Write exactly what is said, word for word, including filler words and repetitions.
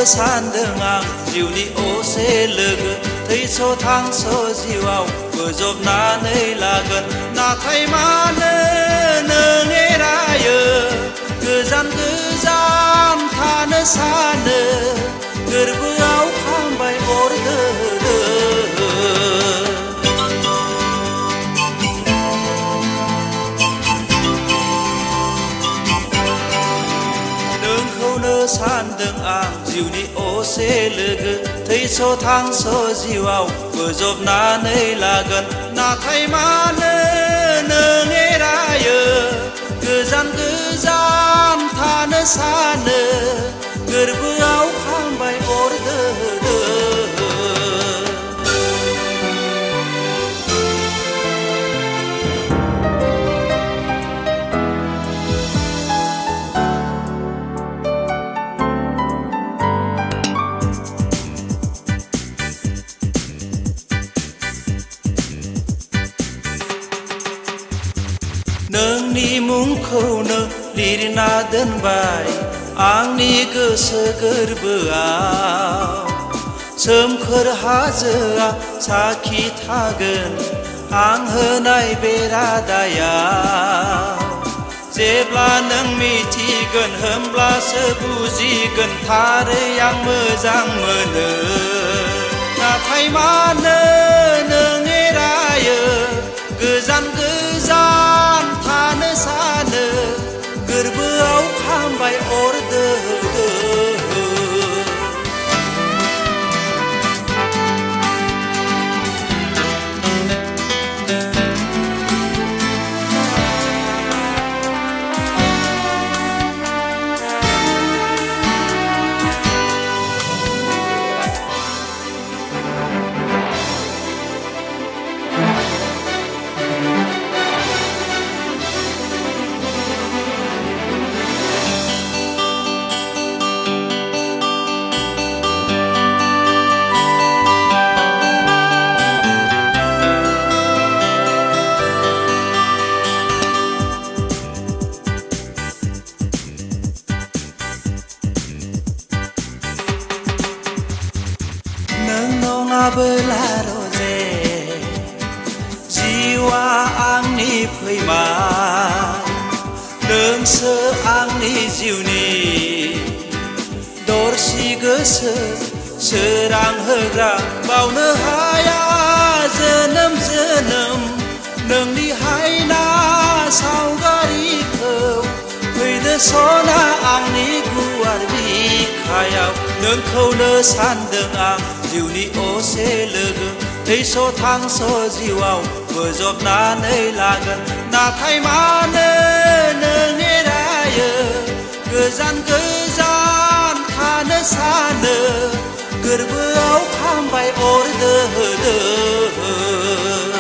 सानदों आं जिउनि असे लोगो थैस' थांस' जिउआव बोजबनानै लागोन नाथाय मानो नों एरायो गोजान गोजान थानो सानो गोरबोआव खामबाय अर दोहो नोंखौनो सानदों आं जिउनि असे लोगो थैस' थांस' जिउआव बोजबनानै लागोन नाथाय मानो नों एरायो गोजान गोजान थानो सानो गोरबोआव खामबाय अर दोहो नोंनि मुंखौनो लिरना दोनबाय आंनि गोसो गोरबोआव सोमखोर हाजोआ साखि थागोन आं होनाय बे रादायाव जेब्ला नों मिथिगोन होमब्लासो बुजिगोन थारै आं मोजां मोनो नाथाय मानो नों एरायो गोजान गोजान थानो सानो गोरबोआव खामबाय अर दोहो नङाबोला रजे जिउआ आंनि फैमाल नोंसो आंनि जिउनि दरसि गोसो सोरां होग्रा बावनो हाया जोनोम जोनोम नोंनि हायना सावगारिखौ फैदो सना आंनि गुवार बिखायाव नोंखौनो सानदों आं जिउनि असे लोगो थैस' थांस' जिउआव बोजबनानै लागोन नाथाय मानो नों एरायो गोजान गोजान थानो सानो गोरबोआव खामबाय अर दोहो दोहो